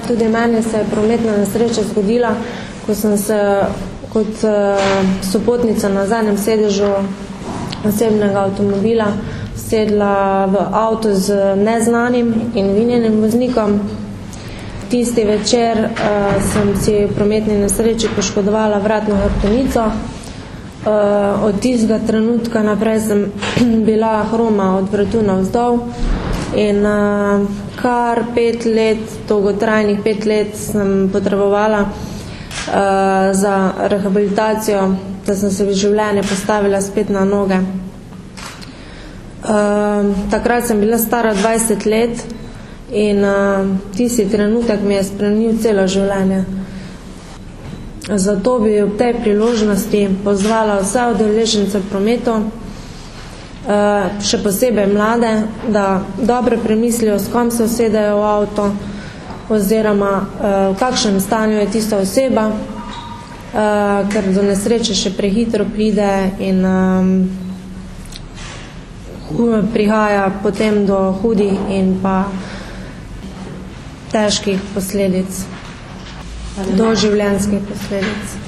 Tudi meni se je prometna nesreča zgodila, ko sem se kot sopotnica na zadnjem sedežu osebnega avtomobila sedla v avto z neznanim in vinjenim voznikom. Tisti večer sem si v prometni nesreči poškodovala vratno hrbtenico. Od tistega trenutka naprej sem bila hroma od vratu navzdol in kar 5 let, dolgotrajnih 5 let sem potrebovala za rehabilitacijo, da sem se v življenje postavila spet na noge. Takrat sem bila stara 20 let in tisti trenutek mi je spremenil celo življenje. Zato bi ob tej priložnosti pozvala vse udeležence v prometu, še posebej mlade, da dobro premislijo, s kom se usedejo v avto oziroma v kakšnem stanju je tista oseba, ker do nesreče še prehitro pride in prihaja potem do hudih in pa težkih posledic, do življenjskih posledic.